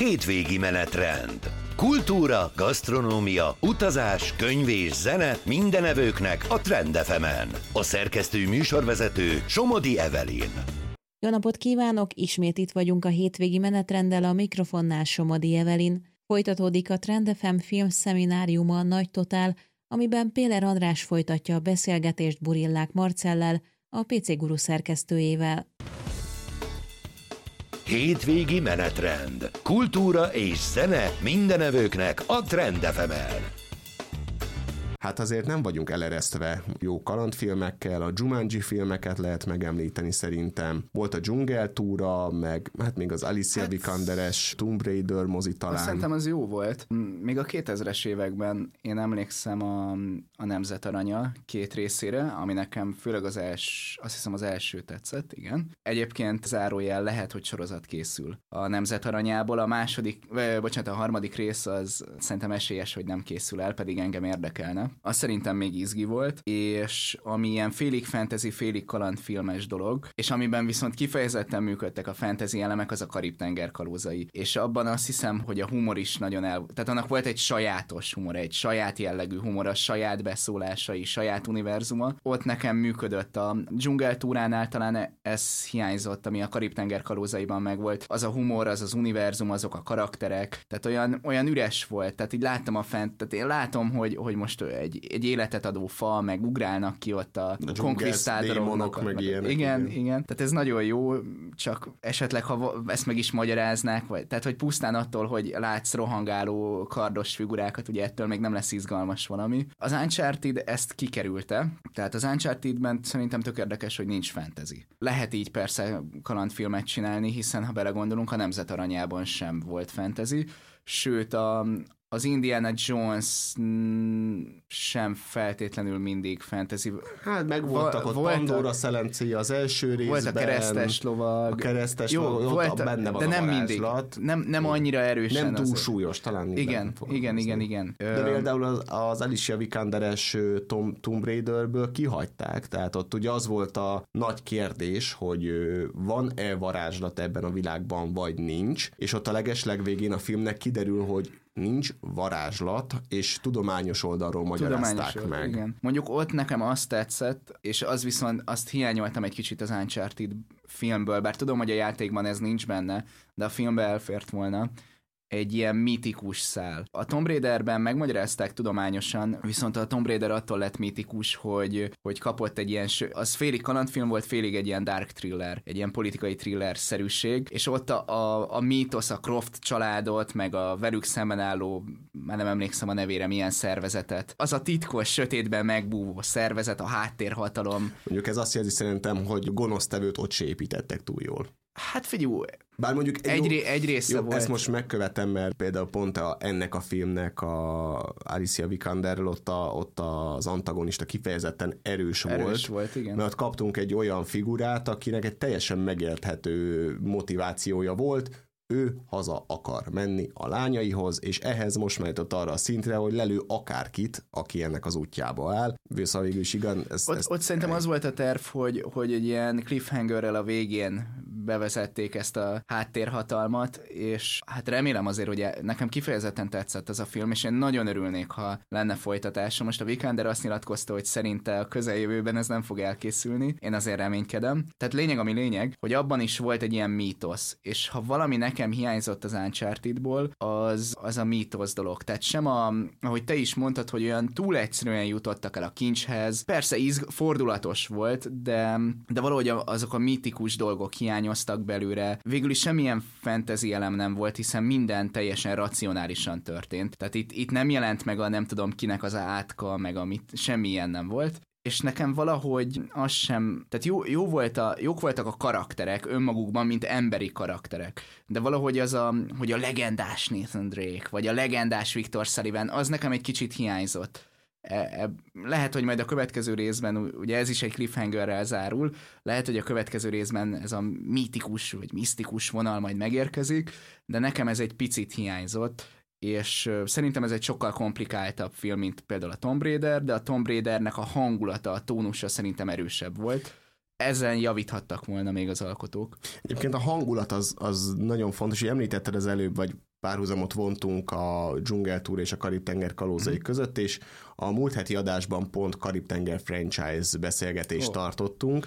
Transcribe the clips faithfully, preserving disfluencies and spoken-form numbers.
Hétvégi menetrend. Kultúra, gasztronómia, utazás, könyv és zene minden evőknek a Trend ef emen. A szerkesztő műsorvezető Somodi Evelyn. Jó napot kívánok! Ismét itt vagyunk a hétvégi menetrenddel, a mikrofonnál Somodi Evelyn. Folytatódik a Trend ef em filmszemináriuma a Nagy Totál, amiben Péler András folytatja a beszélgetést Burillák Marcellel, a pé cé Guru szerkesztőjével. Hétvégi menetrend. Kultúra és zene minden evőknek a Trend ef emen. Hát azért nem vagyunk eleresztve jó kalandfilmekkel, a Jumanji filmeket lehet megemlíteni szerintem. Volt a dzsungeltúra, meg hát még az Alicia hát, Vikanderes Tomb Raider mozi talán. Szerintem az jó volt. Még a kétezres években én emlékszem a, a Nemzet Aranya két részére, ami nekem főleg az els, azt hiszem az első tetszett, igen. Egyébként zárójel lehet, hogy sorozat készül a Nemzet Aranyából. A második, vagy, bocsánat, a harmadik rész az szerintem esélyes, hogy nem készül el, pedig engem érdekelne. Az szerintem még izgi volt, és ami ilyen félig fantasy, félig kalandfilmes dolog, és amiben viszont kifejezetten működtek a fantasy elemek, az a Karib-tenger kalózai. És abban azt hiszem, hogy a humor is nagyon el... Tehát annak volt egy sajátos humor, egy saját jellegű humor, a saját beszólásai, saját univerzuma. Ott nekem működött a dzsungeltúránál, talán ez hiányzott, ami a Karib-tenger kalózaiban megvolt. Az a humor, az az univerzum, azok a karakterek, tehát olyan, olyan üres volt, tehát így láttam a fent, tehát én látom, hogy, hogy most Egy, egy életet adó fa, meg ugrálnak ki ott a, a konkvisztádoroknak. Meg ilyenek, igen, igen, igen. Tehát ez nagyon jó, csak esetleg, ha ezt meg is magyaráznák, vagy, tehát hogy pusztán attól, hogy látsz rohangáló kardos figurákat, ugye ettől még nem lesz izgalmas valami. Az Uncharted ezt kikerülte, tehát az Unchartedben szerintem tök érdekes, hogy nincs fantasy. Lehet így persze kalandfilmet csinálni, hiszen ha belegondolunk, a Nemzet Aranyában sem volt fantasy, sőt a Az Indiana Jones sem feltétlenül mindig fantasy. Hát meg voltak ott volt Pandora a... szelencéje az első részben. Volt a keresztes lovag. A keresztes Jó, lovag, volt a, benne van de nem a mindig. Nem, nem annyira erősen. Nem túl azért. Súlyos, talán. Igen, igen, igen, igen. De például az, az Alicia Vikanderes Tom, Tomb Raiderből kihagyták, tehát ott ugye az volt a nagy kérdés, hogy van-e varázslat ebben a világban, vagy nincs, és ott a legesleg végén a filmnek kiderül, hogy nincs varázslat, és tudományos oldalról magyarázták tudományos meg. Igen. Mondjuk ott nekem azt tetszett, és az viszont azt hiányoltam egy kicsit az Uncharted filmből, bár tudom, hogy a játékban ez nincs benne, de a filmbe elfért volna egy ilyen mítikus szál. A Tomb Raiderben megmagyarázták tudományosan, viszont a Tomb Raider attól lett mítikus, hogy, hogy kapott egy ilyen, az félig kalandfilm volt, félig egy ilyen dark thriller, egy ilyen politikai thriller-szerűség, és ott a, a, a mítosz, a Croft családot, meg a velük szemben álló, már nem emlékszem a nevére, milyen szervezetet. Az a titkos, sötétben megbúvó szervezet, a háttérhatalom. Mondjuk ez azt jelzi szerintem, hogy gonosztevőt ott se építettek túl jól. Hát figyelj, bár mondjuk egy, egy, egy része jó, volt. Ezt most megkövetem, mert például pont a, ennek a filmnek a Alicia Vikanderről ott, a, ott az antagonista kifejezetten erős, erős volt. volt igen. Mert kaptunk egy olyan figurát, akinek egy teljesen megérthető motivációja volt, ő haza akar menni a lányaihoz, és ehhez most már jutott arra a szintre, hogy lelő akárkit, aki ennek az útjába áll. Szóval végül is igen. Ezt, ott, ezt ott szerintem az volt a terv, hogy, hogy egy ilyen cliffhangerrel a végén bevezették ezt a háttérhatalmat, és hát remélem azért, hogy nekem kifejezetten tetszett ez a film, és én nagyon örülnék, ha lenne folytatása. Most a Vikander azt nyilatkozta, hogy szerinte a közeljövőben ez nem fog elkészülni. Én azért reménykedem. Tehát lényeg, ami lényeg, hogy abban is volt egy ilyen mítosz, és ha valami nekem hiányzott az Unchartedból, az, az a mítosz dolog. Tehát sem a, ahogy te is mondtad, hogy olyan túl egyszerűen jutottak el a kincshez. Persze izg, fordulatos volt, de, de valahogy azok a mítikus dolgok hiányoztak belőle. Végül is semmilyen fantasy elem nem volt, hiszen minden teljesen racionálisan történt. Tehát itt, itt nem jelent meg a nem tudom kinek az átka, meg amit semmilyen nem volt. És nekem valahogy az sem, tehát jó, jó volt a, jók voltak a karakterek önmagukban, mint emberi karakterek, de valahogy az a, hogy a legendás Nathan Drake, vagy a legendás Victor Sullivan, az nekem egy kicsit hiányzott. E, e, lehet, hogy majd a következő részben, ugye ez is egy cliffhangerrel zárul, lehet, hogy a következő részben ez a mítikus, vagy misztikus vonal majd megérkezik, de nekem ez egy picit hiányzott, és szerintem ez egy sokkal komplikáltabb film, mint például a Tomb Raider, de a Tomb Raidernek a hangulata, a tónusa szerintem erősebb volt. ezen javíthattak volna még az alkotók. Egyébként a hangulat az, az nagyon fontos, hogy említetted az előbb, vagy párhuzamot vontunk a Dzsungeltúra és a Karib-tenger kalózai mm. között, és a múlt heti adásban pont Karib-tenger franchise beszélgetést oh. tartottunk,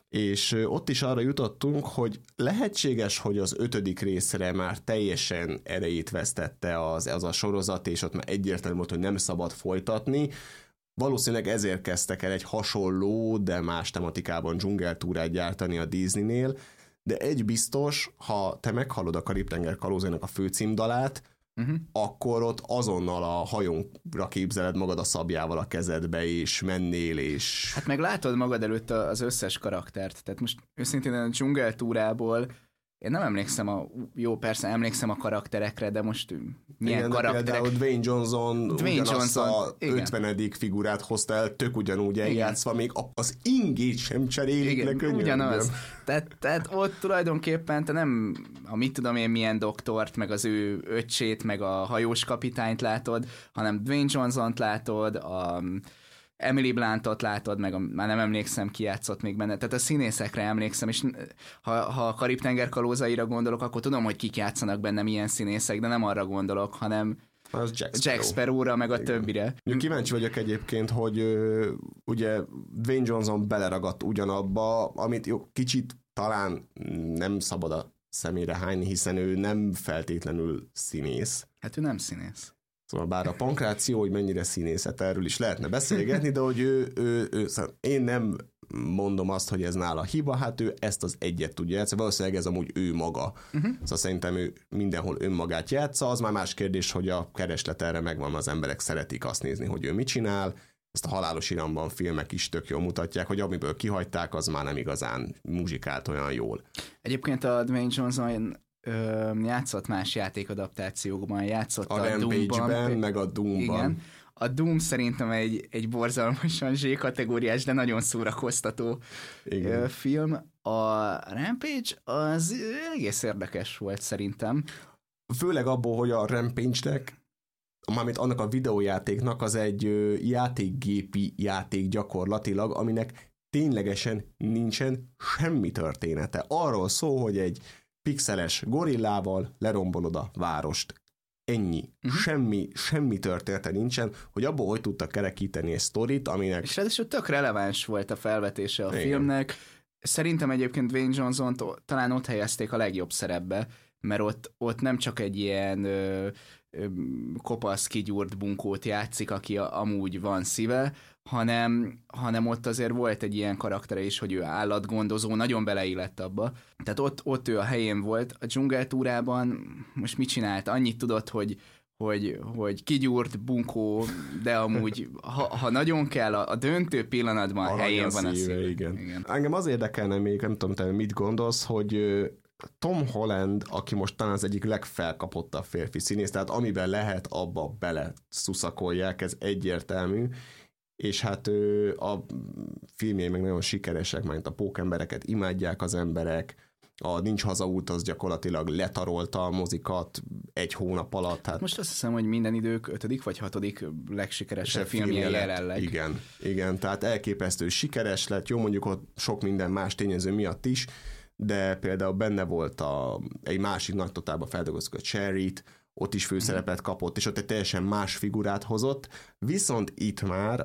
és ott is arra jutottunk, hogy lehetséges, hogy az ötödik részre már teljesen erejét vesztette az, az a sorozat, és ott már egyértelmű volt, hogy nem szabad folytatni. Valószínűleg ezért kezdtek el egy hasonló, de más tematikában dzsungeltúrát gyártani a Disneynél, de egy biztos, ha te meghallod a Karib-tenger kalózainak a főcímdalát, uh-huh. akkor ott azonnal a hajónkra képzeled magad a szabjával a kezedbe, és mennél, és... Hát meg látod magad előtt az összes karaktert, tehát most őszintén a dzsungeltúrából én nem emlékszem a... Jó, persze emlékszem a karakterekre, de most milyen igen, karakterek... Például Dwayne Johnson Dwayne Johnson, a ötvenedik figurát hozta el, tök ugyanúgy eljátszva, még az ingét sem cserélik le könyörgöm. Ugyanaz. Tehát, tehát ott tulajdonképpen te nem, a mit tudom én milyen doktort, meg az ő öccsét, meg a hajós kapitányt látod, hanem Dwayne Johnsont látod, a Emily Blunt-ot látod, meg a, már nem emlékszem, ki játszott még benne, tehát a színészekre emlékszem, és ha, ha a Karib-tenger kalózaira gondolok, akkor tudom, hogy kik játszanak benne, milyen színészek, de nem arra gondolok, hanem az Jack, Jack Sparrow-ra, meg a igen. többire. Kíváncsi vagyok egyébként, hogy ö, ugye Dwayne Johnson beleragadt ugyanabba, amit jó, kicsit talán nem szabad a szemére hányni, hiszen ő nem feltétlenül színész. Hát ő nem színész. Szóval bár a pankráció, hogy mennyire színészet, erről is lehetne beszélgetni, de hogy ő, ő, ő szóval én nem mondom azt, hogy ez nála hiba, hát ő ezt az egyet tudja játszani, valószínűleg ez amúgy ő maga. Uh-huh. Szóval szerintem ő mindenhol önmagát játsza, az már más kérdés, hogy a kereslet erre megvan, az emberek szeretik azt nézni, hogy ő mit csinál, ezt a Halálos Iramban filmek is tök jól mutatják, hogy amiből kihagyták, az már nem igazán muzsikált olyan jól. Egyébként a Dwayne Johnson Ö, játszott más játékadaptációkban, játszott a, a Doom-ban. meg a Doom-ban. Igen. A Doom szerintem egy, egy borzalmasan zsé-kategóriás, de nagyon szórakoztató Igen. film. A Rampage az egész érdekes volt szerintem. Főleg abból, hogy a Rampage-nek, mármint annak a videójátéknak az egy játékgépi játék gyakorlatilag, aminek ténylegesen nincsen semmi története. Arról szól, hogy egy pixeles gorillával lerombolod a várost. Ennyi. Uh-huh. Semmi, semmi története nincsen, hogy abból hogy tudtak kerekíteni egy sztorit, aminek... És ráadásul tök releváns volt a felvetése a Igen. filmnek. Szerintem egyébként Dwayne Johnson-t talán ott helyezték a legjobb szerepbe, mert ott, ott nem csak egy ilyen ö, ö, kopasz, kigyúrt bunkót játszik, aki a, amúgy van szíve, hanem, hanem ott azért volt egy ilyen karaktere is, hogy ő állatgondozó, nagyon beleillett abba. Tehát ott, ott ő a helyén volt. A dzsungeltúrában most mit csinált? Annyit tudott, hogy, hogy, hogy kigyúrt bunkó, de amúgy, ha, ha nagyon kell, a, a döntő pillanatban a helyén van a szíve. Igen. Igen. Engem az érdekelne még, nem tudom, te mit gondolsz, hogy Tom Holland, aki most talán az egyik legfelkapottabb férfi színész, tehát amiben lehet, abba bele szuszakolják, ez egyértelmű, és hát ő, a filmjei meg nagyon sikeresek, mert a pókembereket imádják az emberek, a Nincs hazaút az gyakorlatilag letarolta a mozikat egy hónap alatt. Hát most azt hiszem, hogy minden idők ötödik vagy hatodik legsikeresebb filmje jelenleg. Igen, igen, tehát elképesztő sikeres lett, jó mondjuk ott sok minden más tényező miatt is, de például benne volt a, egy másik nagy totálba feldolgozott a Cherry-t, ott is főszerepet kapott, és ott egy teljesen más figurát hozott, viszont itt már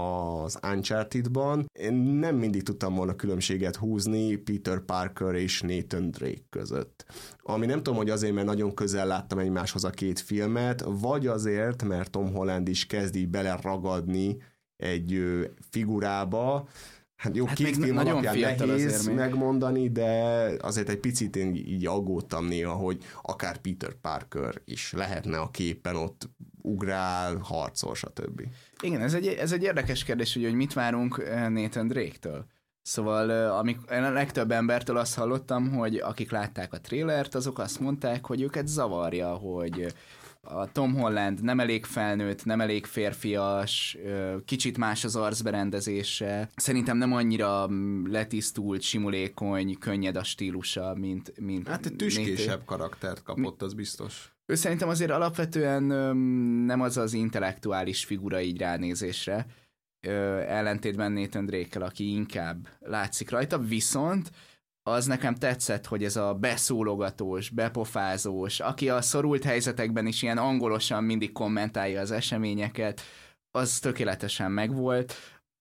az Uncharted-ban én nem mindig tudtam volna különbséget húzni Peter Parker és Nathan Drake között. Ami nem tudom, hogy azért, mert nagyon közel láttam egymáshoz a két filmet, vagy azért, mert Tom Holland is kezd így beleragadni egy figurába. Hát jó, hát két film alapján nehéz megmondani, de azért egy picit én így aggódtam néha, hogy akár Peter Parker is lehetne a képen, ott ugrál, harcol, stb. Igen, ez egy, ez egy érdekes kérdés, hogy mit várunk Nathan Drake-től. Szóval amik, én a legtöbb embertől azt hallottam, hogy akik látták a trailert, azok azt mondták, hogy őket zavarja, hogy a Tom Holland nem elég felnőtt, nem elég férfias, kicsit más az arcberendezése. Szerintem nem annyira letisztult, simulékony, könnyed a stílusa, mint... mint hát egy tüskésebb karaktert kapott, az biztos. Ő szerintem azért alapvetően nem az az intellektuális figura így ránézésre, ellentétben Nathan Drake-kel, aki inkább látszik rajta, viszont az nekem tetszett, hogy ez a beszólogatós, bepofázós, aki a szorult helyzetekben is ilyen angolosan mindig kommentálja az eseményeket, az tökéletesen megvolt.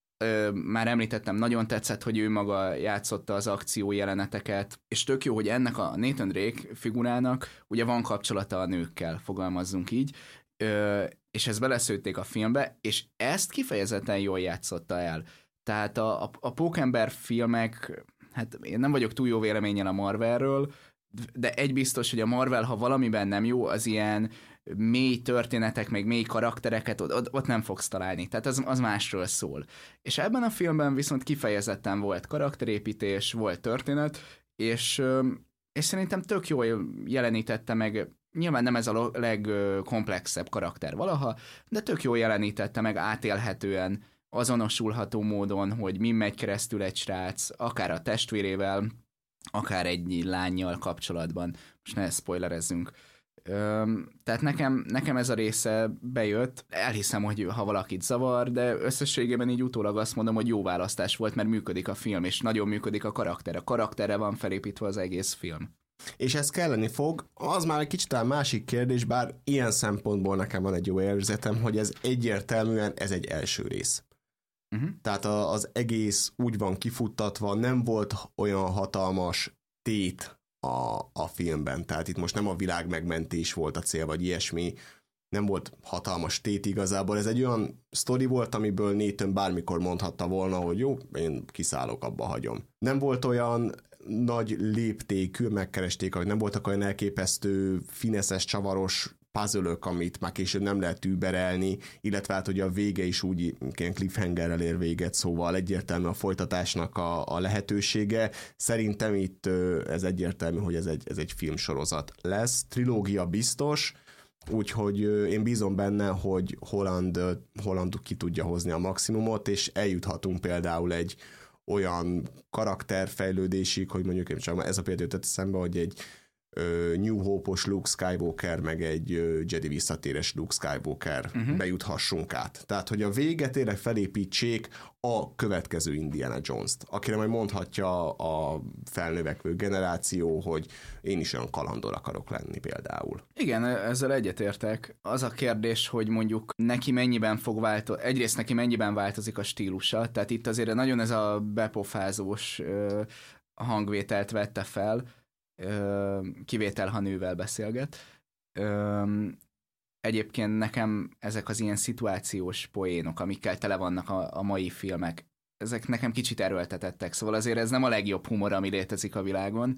Már említettem, nagyon tetszett, hogy ő maga játszotta az akció jeleneteket, és tök jó, hogy ennek a Nathan Drake figurának ugye van kapcsolata a nőkkel, fogalmazzunk így, és ezt beleszőtték a filmbe, és ezt kifejezetten jól játszotta el. Tehát a, a, a Pókember filmek, hát én nem vagyok túl jó véleménnyel a Marvelről, de egy biztos, hogy a Marvel, ha valamiben nem jó, az ilyen mély történetek, meg mély karaktereket ott, ott nem fogsz találni. Tehát az, az másról szól. És ebben a filmben viszont kifejezetten volt karakterépítés, volt történet, és, és szerintem tök jól jelenítette meg, nyilván nem ez a legkomplexebb karakter valaha, de tök jól jelenítette meg átélhetően, azonosulható módon, hogy mi megy keresztül egy srác, akár a testvérével, akár egy lánnyal kapcsolatban. Most ne spoilerezzünk. Öm, tehát nekem, nekem ez a része bejött. Elhiszem, hogy ha valakit zavar, de összességében így utólag azt mondom, hogy jó választás volt, mert működik a film, és nagyon működik a karakter. A karakterre van felépítve az egész film. És ez kelleni fog, az már egy kicsit a másik kérdés, bár ilyen szempontból nekem van egy jó érzetem, hogy ez egyértelműen ez egy első rész. Uh-huh. Tehát a, az egész úgy van kifuttatva, nem volt olyan hatalmas tét a, a filmben, tehát itt most nem a világ megmentés volt a cél, vagy ilyesmi, nem volt hatalmas tét igazából, ez egy olyan sztori volt, amiből Nathan bármikor mondhatta volna, hogy jó, én kiszállok, abba hagyom. Nem volt olyan nagy léptékű, megkeresték, hogy nem voltak olyan elképesztő, fineszes, csavaros puzzle-ök, amit már később nem lehet überelni, illetve hát, hogy a vége is úgy ilyen cliffhangerrel ér véget, szóval egyértelmű a folytatásnak a, a lehetősége. Szerintem itt ez egyértelmű, hogy ez egy, ez egy filmsorozat lesz. Trilógia biztos, úgyhogy én bízom benne, hogy Holland, Holland ki tudja hozni a maximumot, és eljuthatunk például egy olyan karakterfejlődésig, hogy mondjuk én csak ez a példa jutott eszembe, hogy egy New Hope-os Luke Skywalker, meg egy Jedi visszatéres Luke Skywalker uh-huh. bejuthassunk át. Tehát, hogy a véget tényleg felépítsék a következő Indiana Jones-t, akire majd mondhatja a felnövekvő generáció, hogy én is olyan kalandor akarok lenni például. Igen, ezzel egyetértek. Az a kérdés, hogy mondjuk neki mennyiben fog változni, egyrészt neki mennyiben változik a stílusa, tehát itt azért nagyon ez a bepofázós hangvételt vette fel, kivétel, ha nővel beszélget. Egyébként nekem ezek az ilyen szituációs poénok, amikkel tele vannak a, a mai filmek, ezek nekem kicsit erőltetettek, szóval azért ez nem a legjobb humor, ami létezik a világon,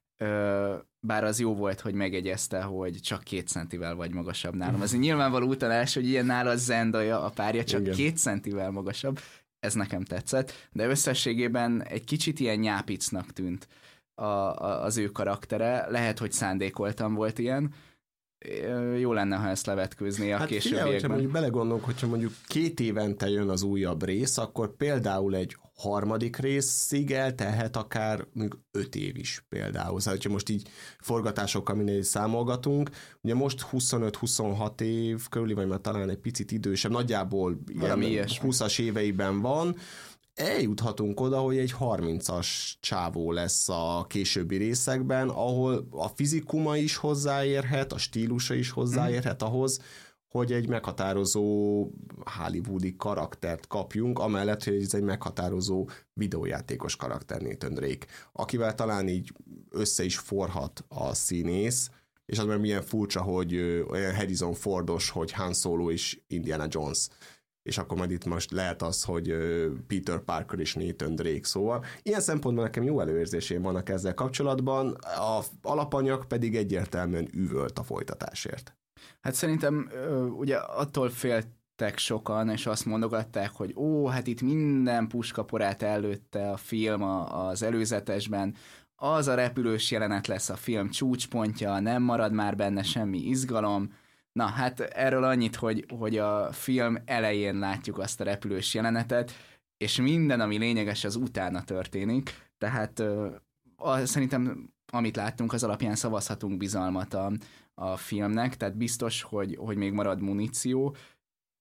bár az jó volt, hogy megegyezte, hogy csak két centivel vagy magasabb nálam. Ez nyilvánvaló utalás, hogy ilyen nála Zendaya, a párja csak Igen. két centivel magasabb, ez nekem tetszett, de összességében egy kicsit ilyen nyápicnak tűnt A, a, az ő karaktere. Lehet, hogy szándékoltan volt ilyen. Jó lenne, ha ezt levetkőzné a hát későbbiekben. Hát hogyha mondjuk belegondolunk, hogyha mondjuk két évente jön az újabb rész, akkor például egy harmadik részig eltelhet akár mondjuk öt év is például. Szóval, hogyha most így forgatásokkal minél számolgatunk, ugye most huszonöt-huszonhat év körüli, vagy már talán egy picit idősebb, nagyjából ilyen húszas éveiben van, eljuthatunk oda, hogy egy harmincas csávó lesz a későbbi részekben, ahol a fizikuma is hozzáérhet, a stílusa is hozzáérhet ahhoz, hogy egy meghatározó hollywoodi karaktert kapjunk, amellett, hogy ez egy meghatározó videójátékos karakter Nathan Drake, akivel talán így össze is forhat a színész, és az már milyen furcsa, hogy olyan Harrison Fordos, hogy Han Solo és Indiana Jones, és akkor majd itt most lehet az, hogy Peter Parker és Nathan Drake, szóval ilyen szempontból nekem jó előérzésém vannak ezzel kapcsolatban, a alapanyag pedig egyértelműen üvölt a folytatásért. Hát szerintem ugye attól féltek sokan, és azt mondogatták, hogy ó, hát itt minden puskaporát előtte a film az előzetesben, az a repülős jelenet lesz a film csúcspontja, nem marad már benne semmi izgalom. Na, hát erről annyit, hogy, hogy a film elején látjuk azt a repülős jelenetet, és minden, ami lényeges, az utána történik. Tehát a, szerintem, amit láttunk, az alapján szavazhatunk bizalmat a, a filmnek, tehát biztos, hogy, hogy még marad muníció.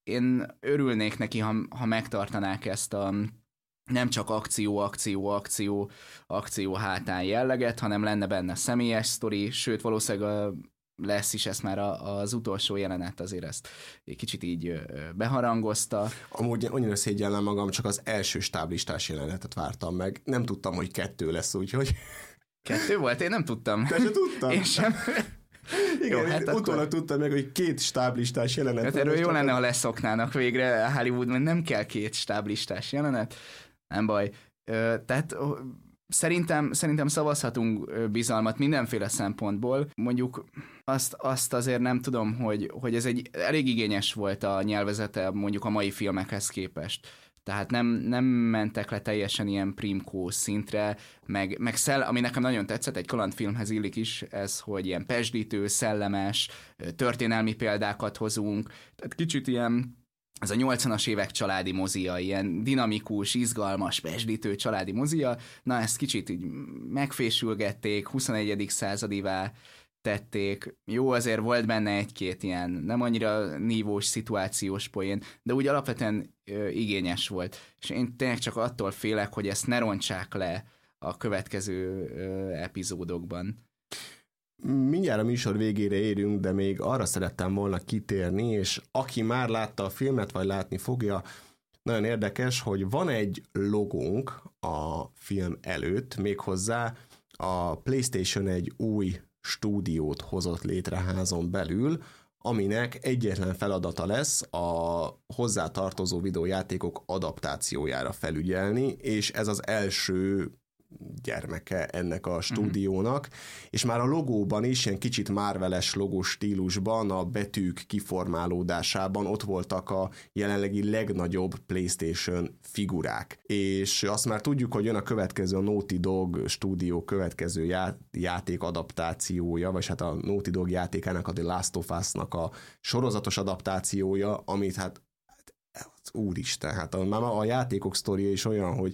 én örülnék neki, ha, ha megtartanák ezt a nem csak akció, akció, akció, akció hátán jelleget, hanem lenne benne személyes sztori, sőt valószínűleg lesz is, ezt már az utolsó jelenet azért ezt egy kicsit így beharangozta. Amúgy annyira szégyellem magam, csak az első stáblistás jelenetet vártam meg. Nem tudtam, hogy kettő lesz, úgyhogy... Kettő volt? Én nem tudtam. Te se tudtam? Én sem. Igen, jó, hát utólag akkor... tudtam meg, hogy két stáblistás jelenet. Hát erről jó lenne, ha leszoknának végre Hollywoodban, nem kell két stáblistás jelenet. Nem baj. Ö, tehát szerintem, szerintem szavazhatunk bizalmat mindenféle szempontból. Mondjuk azt, azt azért nem tudom, hogy, hogy ez egy elég igényes volt a nyelvezete mondjuk a mai filmekhez képest. Tehát nem, nem mentek le teljesen ilyen primkó szintre, meg, meg szell, ami nekem nagyon tetszett, egy kalandfilmhez illik is ez, hogy ilyen pezsdítő, szellemes, történelmi példákat hozunk, tehát kicsit ilyen ez a nyolcvanas évek családi mozia, ilyen dinamikus, izgalmas, pezsdítő családi mozia, na ezt kicsit így megfésülgették, huszonegyedik századivá tették. Jó, azért volt benne egy-két ilyen nem annyira nívós, szituációs poén, de úgy alapvetően ö, igényes volt. És én tényleg csak attól félek, hogy ezt ne rontsák le a következő ö, epizódokban. Mindjárt a műsor végére érünk, de még arra szerettem volna kitérni, és aki már látta a filmet, vagy látni fogja, nagyon érdekes, hogy van egy logónk a film előtt, méghozzá a PlayStation egy új stúdiót hozott létre házon belül, aminek egyetlen feladata lesz a hozzátartozó videójátékok adaptációjára felügyelni, és ez az első gyermeke ennek a stúdiónak, uh-huh. és már a logóban is, ilyen kicsit Marvel-es logó stílusban, a betűk kiformálódásában ott voltak a jelenlegi legnagyobb PlayStation figurák. És azt már tudjuk, hogy jön a következő, a Naughty Dog stúdió következő já- játék adaptációja, vagy hát a Naughty Dog játékának, a The Last of Us-nak a sorozatos adaptációja, amit hát, hát úristen, hát a, már a játékok sztoria is olyan, hogy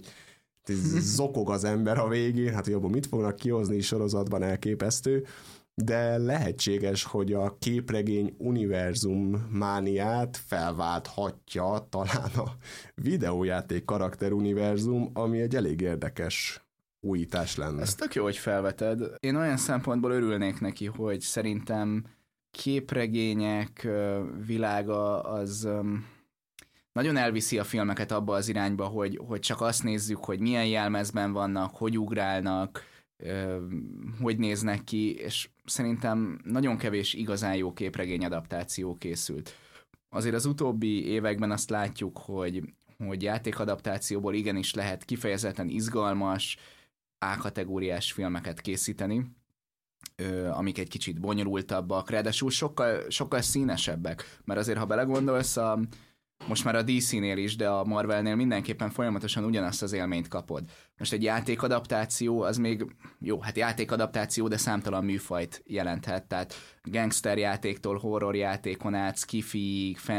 zokog az ember a végén, hát hogy abban mit fognak kihozni sorozatban, elképesztő, de lehetséges, hogy a képregény univerzum mániát felválthatja talán a videójáték karakter univerzum, ami egy elég érdekes újítás lenne. Ez tök jó, hogy felveted. Én olyan szempontból örülnék neki, hogy szerintem képregények világa az... nagyon elviszi a filmeket abba az irányba, hogy, hogy csak azt nézzük, hogy milyen jelmezben vannak, hogy ugrálnak, hogy néznek ki, és szerintem nagyon kevés igazán jó képregény adaptáció készült. Azért az utóbbi években azt látjuk, hogy, hogy játékadaptációból igenis lehet kifejezetten izgalmas, A-kategóriás filmeket készíteni, amik egy kicsit bonyolultabbak, ráadásul sokkal, sokkal színesebbek, mert azért, ha belegondolsz, a most már a dé cé-nél is, de a Marvelnél mindenképpen folyamatosan ugyanazt az élményt kapod. Most egy játékadaptáció, az még, jó, hát játékadaptáció, de számtalan műfajt jelenthet, tehát gangsterjátéktól horrorjátékon át, skifi,